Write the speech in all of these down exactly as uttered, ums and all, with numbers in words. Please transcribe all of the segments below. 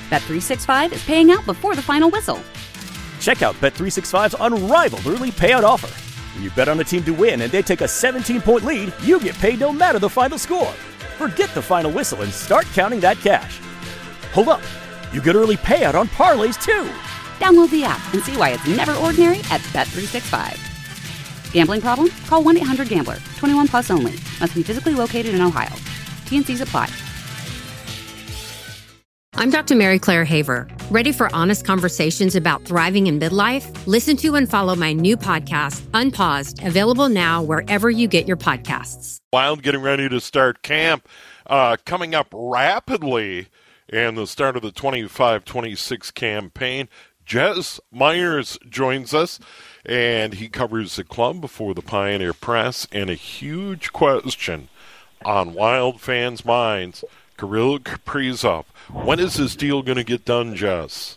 Bet three sixty-five is paying out before the final whistle. Check out Bet three sixty-five's unrivaled early payout offer. When you bet on a team to win and they take a seventeen-point lead, you get paid no matter the final score. Forget the final whistle and start counting that cash. Hold up. You get early payout on parlays, too. Download the app and see why it's never ordinary at Bet three sixty-five. Gambling problem? Call one eight hundred gambler. twenty-one plus only. Must be physically located in Ohio. T N Cs apply. I'm Doctor Mary Claire Haver. Ready for honest conversations about thriving in midlife? Listen to and follow my new podcast, Unpaused, available now wherever you get your podcasts. Wild getting ready to start camp, uh, coming up rapidly, and the start of the twenty-five twenty-six campaign. Jez Myers joins us, and he covers the club before the Pioneer Press, and a huge question on Wild fans' minds. Kirill Kaprizov. When is this deal going to get done, Jess?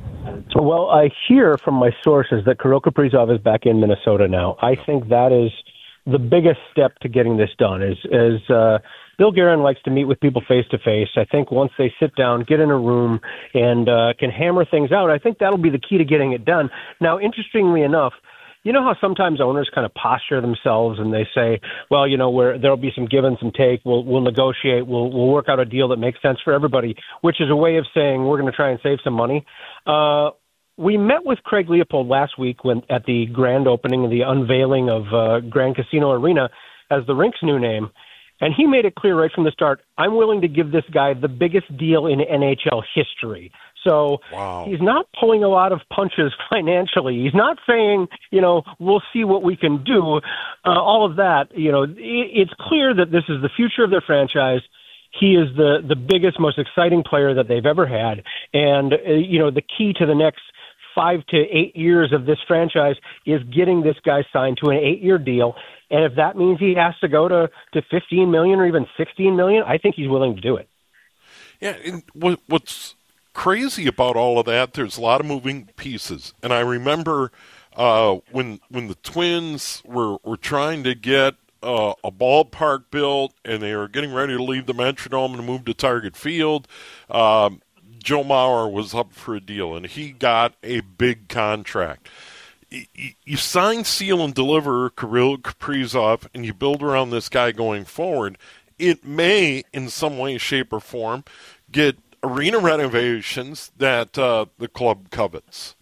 Well, I hear from my sources that Kirill Kaprizov is back in Minnesota now. I think that is the biggest step to getting this done. Is, is uh, Bill Guerin likes to meet with people face-to-face. I think once they sit down, get in a room, and uh, can hammer things out, I think that'll be the key to getting it done. Now, interestingly enough, you know how sometimes owners kind of posture themselves and they say, well, you know, where there'll be some give and some take. We'll we'll negotiate. We'll we'll work out a deal that makes sense for everybody, which is a way of saying we're going to try and save some money. Uh, we met with Craig Leopold last week when at the grand opening and the unveiling of uh, Grand Casino Arena as the rink's new name. And he made it clear right from the start, I'm willing to give this guy the biggest deal in N H L history. So wow. He's not pulling a lot of punches financially. He's not saying, you know, we'll see what we can do. Uh, all of that, you know, it, it's clear that this is the future of their franchise. He is the, the biggest, most exciting player that they've ever had. And, uh, you know, the key to the next five to eight years of this franchise is getting this guy signed to an eight-year deal. And if that means he has to go to, to fifteen million dollars or even sixteen million dollars, I think he's willing to do it. Yeah, and what, what's crazy about all of that, there's a lot of moving pieces. And I remember uh, when when the Twins were, were trying to get uh, a ballpark built and they were getting ready to leave the Metrodome and move to Target Field, um, Joe Mauer was up for a deal, and he got a big contract. You, you sign, seal, and deliver Kirill Kaprizov, and you build around this guy going forward. It may, in some way, shape, or form, get arena renovations that uh, the club covets.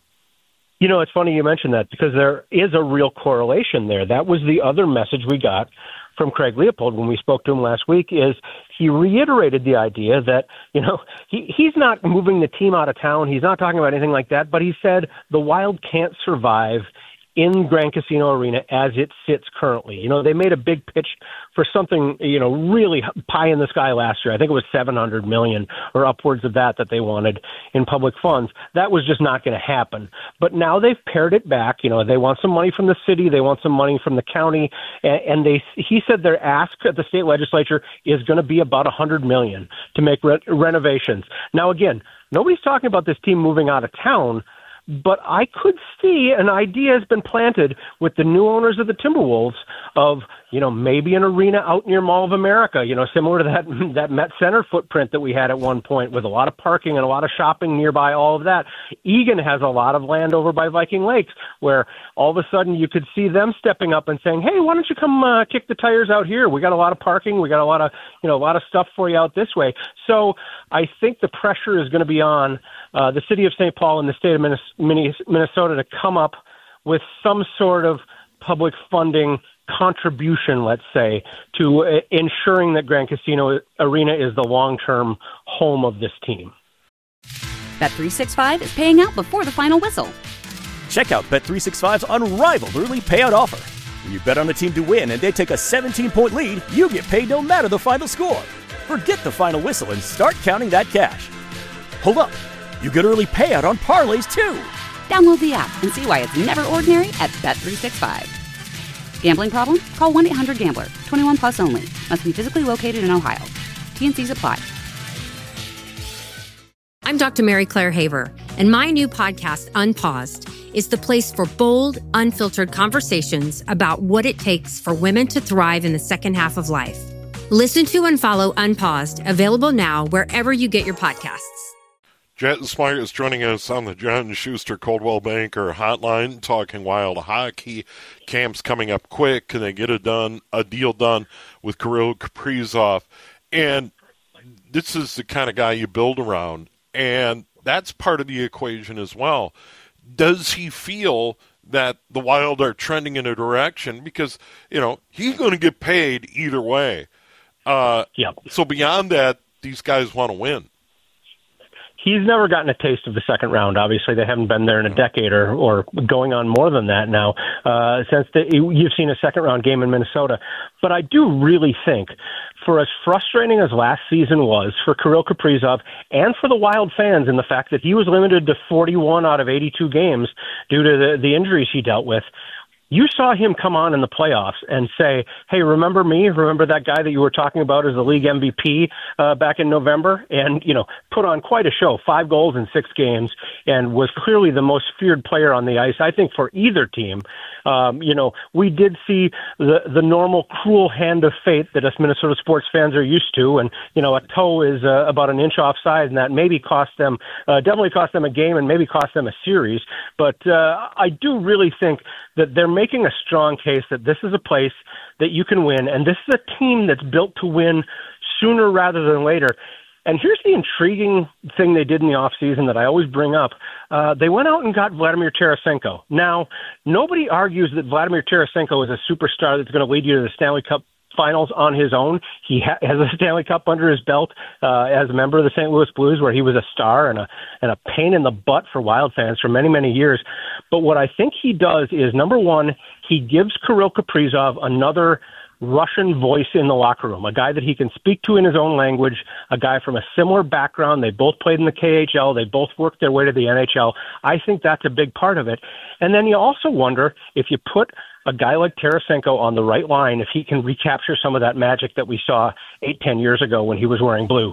You know, it's funny you mentioned that because there is a real correlation there. That was the other message we got from Craig Leopold when we spoke to him last week, is he reiterated the idea that, you know, he, he's not moving the team out of town. He's not talking about anything like that, but he said the Wild can't survive in Grand Casino Arena as it sits currently. You know, they made a big pitch for something, you know, really pie in the sky last year. I think it was seven hundred million dollars or upwards of that that they wanted in public funds. That was just not going to happen. But now they've pared it back. You know, they want some money from the city. They want some money from the county. And, and they, he said their ask at the state legislature is going to be about one hundred million dollars to make re- renovations. Now, again, nobody's talking about this team moving out of town, but I could see an idea has been planted with the new owners of the Timberwolves of, you know, maybe an arena out near Mall of America, you know, similar to that that Met Center footprint that we had at one point with a lot of parking and a lot of shopping nearby, all of that. Egan has a lot of land over by Viking Lakes where all of a sudden you could see them stepping up and saying, hey, why don't you come uh, kick the tires out here? We got a lot of parking. We got a lot of, you know, a lot of stuff for you out this way. So I think the pressure is going to be on uh, the city of Saint Paul and the state of Minnesota to come up with some sort of public funding contribution, let's say, to uh, ensuring that Grand Casino Arena is the long-term home of this team. Bet three sixty-five is paying out before the final whistle. Check out Bet three sixty-five's unrivaled early payout offer. When you bet on a team to win and they take a seventeen-point lead, you get paid no matter the final score. Forget the final whistle and start counting that cash. Hold up. You get early payout on parlays, too. Download the app and see why it's never ordinary at Bet three sixty-five. Gambling problem? Call one eight hundred gambler. twenty-one plus only. Must be physically located in Ohio. T N Cs apply. I'm Doctor Mary Claire Haver, and my new podcast, Unpaused, is the place for bold, unfiltered conversations about what it takes for women to thrive in the second half of life. Listen to and follow Unpaused, available now wherever you get your podcasts. Jess Meyer is joining us on the John Schuster Coldwell Banker Hotline, talking Wild hockey. Camp's coming up quick. Can they get a done a deal done with Kirill Kaprizov? And this is the kind of guy you build around, and that's part of the equation as well. Does he feel that the Wild are trending in a direction? Because, you know, he's going to get paid either way. Uh, yep. So beyond that, these guys want to win. He's never gotten a taste of the second round. Obviously, they haven't been there in a decade or, or going on more than that now uh, since the, you've seen a second-round game in Minnesota. But I do really think, for as frustrating as last season was for Kirill Kaprizov and for the Wild fans in the fact that he was limited to forty-one out of eighty-two games due to the, the injuries he dealt with, you saw him come on in the playoffs and say, hey, remember me? Remember that guy that you were talking about as the league M V P uh, back in November? And, you know, put on quite a show, five goals in six games, and was clearly the most feared player on the ice, I think, for either team. Um, you know, we did see the the normal cruel hand of fate that us Minnesota sports fans are used to. And, you know, a toe is uh, about an inch offside, and that maybe cost them, uh, definitely cost them a game and maybe cost them a series. But uh, I do really think that they're making a strong case that this is a place that you can win, and this is a team that's built to win sooner rather than later. And here's the intriguing thing they did in the offseason that I always bring up. Uh, they went out and got Vladimir Tarasenko. Now, nobody argues that Vladimir Tarasenko is a superstar that's going to lead you to the Stanley Cup Finals on his own. He ha- has a Stanley Cup under his belt uh, as a member of the Saint Louis Blues, where he was a star and a and a pain in the butt for Wild fans for many, many years. But what I think he does is, number one, he gives Kirill Kaprizov another Russian voice in the locker room, a guy that he can speak to in his own language, a guy from a similar background. They both played in the K H L. They both worked their way to the N H L. I think that's a big part of it. And then you also wonder if you put a guy like Tarasenko on the right line, if he can recapture some of that magic that we saw eight, ten years ago when he was wearing blue.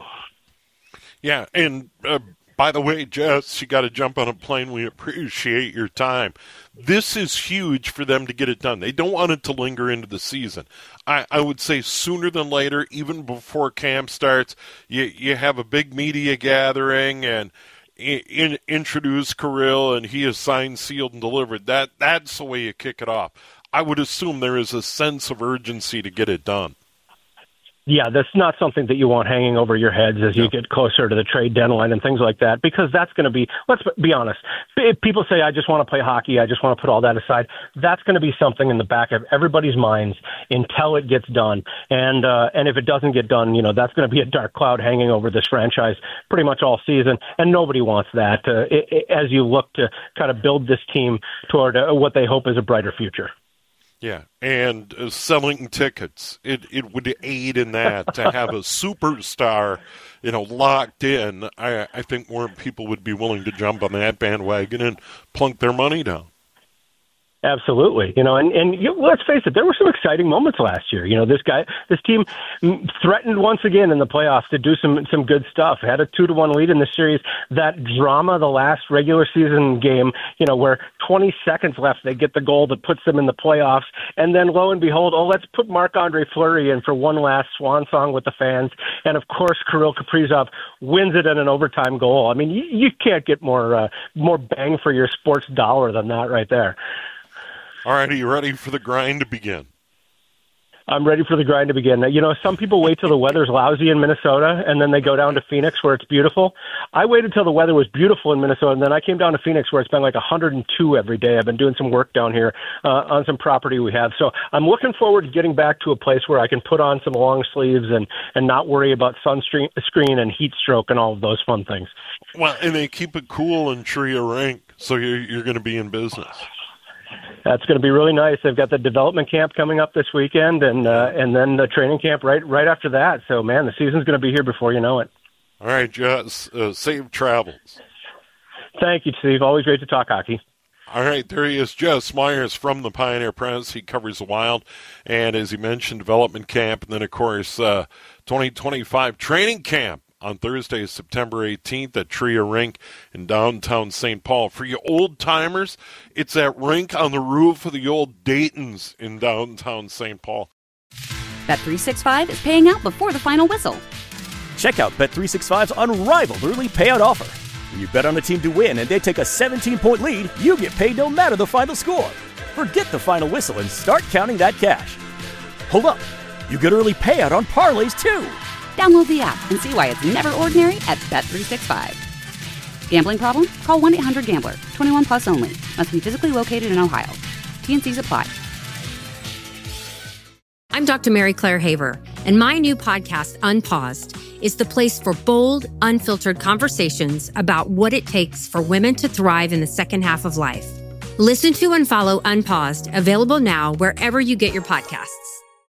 Yeah, and uh, by the way, Jess, you got to jump on a plane. We appreciate your time. This is huge for them to get it done. They don't want it to linger into the season. I, I would say sooner than later, even before camp starts, you, you have a big media gathering and in, in, introduce Kirill, and he is signed, sealed, and delivered. That That's the way you kick it off. I would assume there is a sense of urgency to get it done. Yeah, that's not something that you want hanging over your heads as you no. get closer to the trade deadline and things like that, because that's going to be, let's be honest, if people say, I just want to play hockey, I just want to put all that aside, that's going to be something in the back of everybody's minds until it gets done. And uh, and if it doesn't get done, you know, that's going to be a dark cloud hanging over this franchise pretty much all season, and nobody wants that uh, it, it, as you look to kind of build this team toward uh, what they hope is a brighter future. Yeah, and uh, selling tickets, it it would aid in that to have a superstar, you know, locked in. I I think more people would be willing to jump on that bandwagon and plunk their money down. Absolutely. You know, and, and you, let's face it, there were some exciting moments last year. You know, this guy, this team threatened once again in the playoffs to do some, some good stuff. Had a two to one lead in the series. That drama, the last regular season game, you know, where twenty seconds left, they get the goal that puts them in the playoffs. And then lo and behold, oh, let's put Marc-Andre Fleury in for one last swan song with the fans. And of course, Kirill Kaprizov wins it in an overtime goal. I mean, you, you can't get more, uh, more bang for your sports dollar than that right there. All right, are you ready for the grind to begin? I'm ready for the grind to begin. You know, some people wait till the weather's lousy in Minnesota, and then they go down to Phoenix where it's beautiful. I waited till the weather was beautiful in Minnesota, and then I came down to Phoenix where it's been like one hundred two every day. I've been doing some work down here uh, on some property we have. So I'm looking forward to getting back to a place where I can put on some long sleeves and, and not worry about sunscreen screen and heat stroke and all of those fun things. Well, and they keep it cool in Tria Rink, so you're, you're going to be in business. That's going to be really nice. They've got the development camp coming up this weekend, and uh, and then the training camp right right after that. So, man, the season's going to be here before you know it. All right, Jess, uh, safe travels. Thank you, Steve. Always great to talk hockey. All right, there he is, Jess Myers from the Pioneer Press. He covers the Wild, and as he mentioned, development camp, and then, of course, uh, twenty twenty-five training camp on Thursday, September eighteenth at Tria Rink in downtown Saint Paul. For you old-timers, it's that rink on the roof of the old Dayton's in downtown Saint Paul. Bet three sixty-five is paying out before the final whistle. Check out Bet three sixty-five's unrivaled early payout offer. When you bet on a team to win and they take a seventeen-point lead, you get paid no matter the final score. Forget the final whistle and start counting that cash. Hold up. You get early payout on parlays, too. Download the app and see why it's never ordinary at Bet three sixty-five. Gambling problem? Call one eight hundred gambler. twenty-one plus only. Must be physically located in Ohio. T N Cs apply. I'm Doctor Mary Claire Haver, and my new podcast, Unpaused, is the place for bold, unfiltered conversations about what it takes for women to thrive in the second half of life. Listen to and follow Unpaused, available now wherever you get your podcasts.